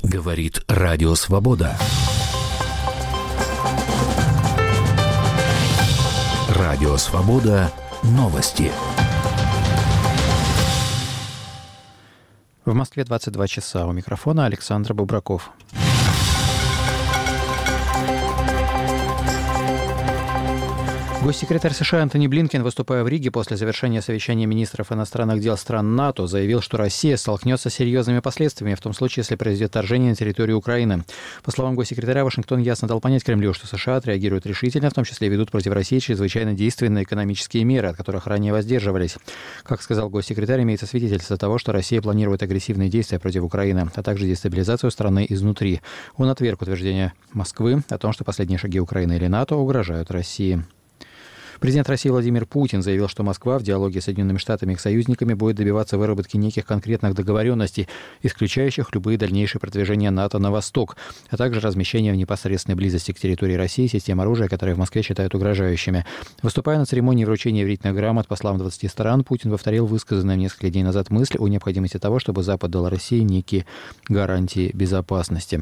Говорит Радио Свобода. Радио Свобода. Новости. В Москве 22 часа. У микрофона Александр Бубраков. Госсекретарь США Антони Блинкен, выступая в Риге после завершения совещания министров иностранных дел стран НАТО, заявил, что Россия столкнется с серьезными последствиями, в том случае, если произойдет вторжение на территорию Украины. По словам госсекретаря, Вашингтон ясно дал понять Кремлю, что США отреагируют решительно, в том числе ведут против России чрезвычайно действенные экономические меры, от которых ранее воздерживались. Как сказал госсекретарь, имеется свидетельство того, что Россия планирует агрессивные действия против Украины, а также дестабилизацию страны изнутри. Он отверг утверждение Москвы о том, что последние шаги Украины или НАТО угрожают России. Президент России Владимир Путин заявил, что Москва в диалоге с Соединенными Штатами и их союзниками будет добиваться выработки неких конкретных договоренностей, исключающих любые дальнейшие продвижения НАТО на восток, а также размещение в непосредственной близости к территории России систем оружия, которые в Москве считают угрожающими. Выступая на церемонии вручения верительных грамот послам 20 стран, Путин повторил высказанную несколько дней назад мысль о необходимости того, чтобы Запад дал России некие гарантии безопасности.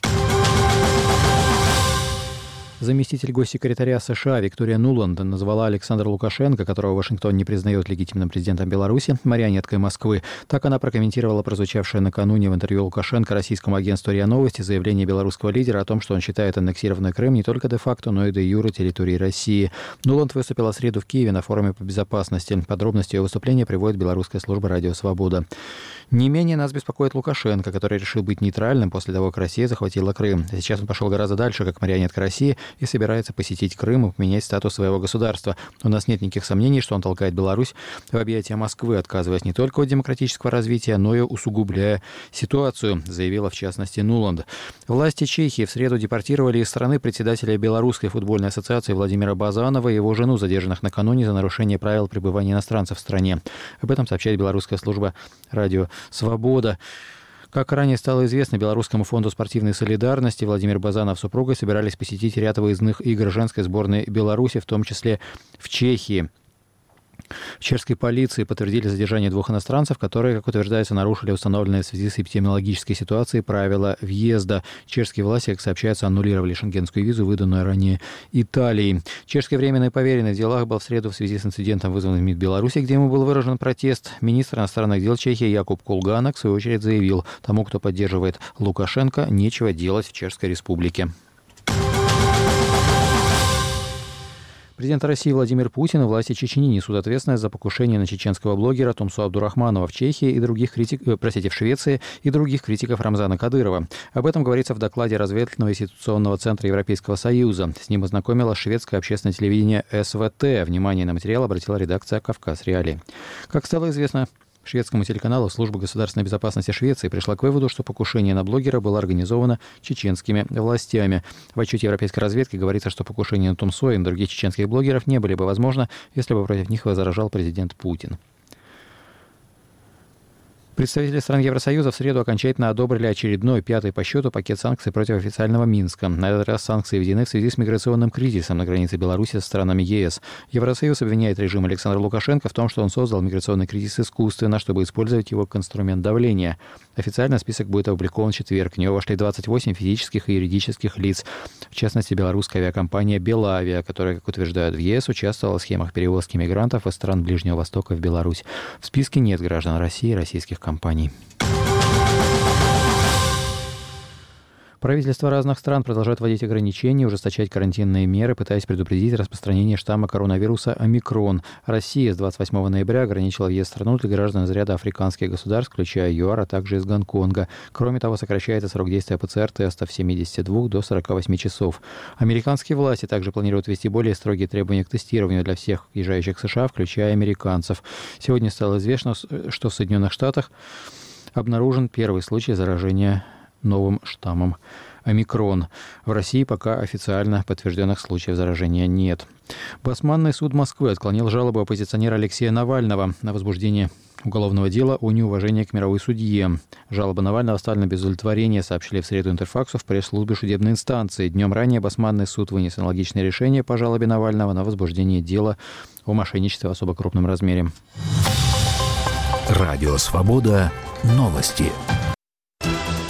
Заместитель госсекретаря США Виктория Нуланд назвала Александра Лукашенко, которого Вашингтон не признает легитимным президентом Беларуси, марионеткой Москвы. Так она прокомментировала прозвучавшее накануне в интервью Лукашенко российскому агентству РИА Новости заявление белорусского лидера о том, что он считает аннексированный Крым не только де-факто, но и де-юре территорией России. Нуланд выступила в среду в Киеве на форуме по безопасности. Подробности ее выступления приводит белорусская служба «Радио Свобода». Не менее нас беспокоит Лукашенко, который решил быть нейтральным после того, как Россия захватила Крым. Сейчас он пошел гораздо дальше, как марионетка России, и собирается посетить Крым и поменять статус своего государства. У нас нет никаких сомнений, что он толкает Беларусь в объятия Москвы, отказываясь не только от демократического развития, но и усугубляя ситуацию, заявила в частности Нуланд. Власти Чехии в среду депортировали из страны председателя Белорусской футбольной ассоциации Владимира Базанова и его жену, задержанных накануне за нарушение правил пребывания иностранцев в стране. Об этом сообщает белорусская служба «Радио Свобода». Как ранее стало известно, Белорусскому фонду спортивной солидарности Владимир Базанов с супругой собирались посетить ряд выездных игр женской сборной Беларуси, в том числе в Чехии. В чешской полиции подтвердили задержание двух иностранцев, которые, как утверждается, нарушили установленные в связи с эпидемиологической ситуацией правила въезда. Чешские власти, как сообщается, аннулировали шенгенскую визу, выданную ранее Италией. Чешский временный поверенный в делах был в среду в связи с инцидентом, вызванным в МИД Беларуси, где ему был выражен протест. Министр иностранных дел Чехии Якуб Кулганок, в свою очередь, заявил, тому, кто поддерживает Лукашенко, нечего делать в Чешской Республике. Президент России Владимир Путин и власти Чечни несут ответственность за покушение на чеченского блогера Тумсу Абдурахманова в Чехии и в Швеции и других критиков Рамзана Кадырова. Об этом говорится в докладе разведывательного институционного центра Европейского Союза. С ним ознакомило шведское общественное телевидение СВТ. Внимание на материал обратила редакция «Кавказ Реалии». Как стало известно шведскому телеканалу, служба государственной безопасности Швеции пришла к выводу, что покушение на блогера было организовано чеченскими властями. В отчете европейской разведки говорится, что покушение на Тумсо и на других чеченских блогеров не были бы возможно, если бы против них возражал президент Путин. Представители стран Евросоюза в среду окончательно одобрили очередной, пятый по счету пакет санкций против официального Минска. На этот раз санкции введены в связи с миграционным кризисом на границе Беларуси со странами ЕС. Евросоюз обвиняет режим Александра Лукашенко в том, что он создал миграционный кризис искусственно, чтобы использовать его как инструмент давления. Официально список будет опубликован в четверг. В него вошли 28 физических и юридических лиц. В частности, белорусская авиакомпания «Белавиа», которая, как утверждают в ЕС, участвовала в схемах перевозки мигрантов из стран Ближнего Востока в Беларусь. В списке нет граждан России и российских компаний. Правительства разных стран продолжают вводить ограничения, ужесточать карантинные меры, пытаясь предупредить распространение штамма коронавируса «Омикрон». Россия с 28 ноября ограничила въезд в страну для граждан из ряда африканских государств, включая ЮАР, а также из Гонконга. Кроме того, сокращается срок действия ПЦР-теста с 72 до 48 часов. Американские власти также планируют ввести более строгие требования к тестированию для всех въезжающих в США, включая американцев. Сегодня стало известно, что в Соединенных Штатах обнаружен первый случай заражения новым штаммом «Омикрон». В России пока официально подтвержденных случаев заражения нет. Басманный суд Москвы отклонил жалобу оппозиционера Алексея Навального на возбуждение уголовного дела о неуважении к мировой судье. Жалоба Навального оставлена без удовлетворения, сообщили в среду Интерфаксу в пресс-службе судебной инстанции. Днем ранее Басманный суд вынес аналогичное решение по жалобе Навального на возбуждение дела о мошенничестве в особо крупном размере. Радио «Свобода». Новости.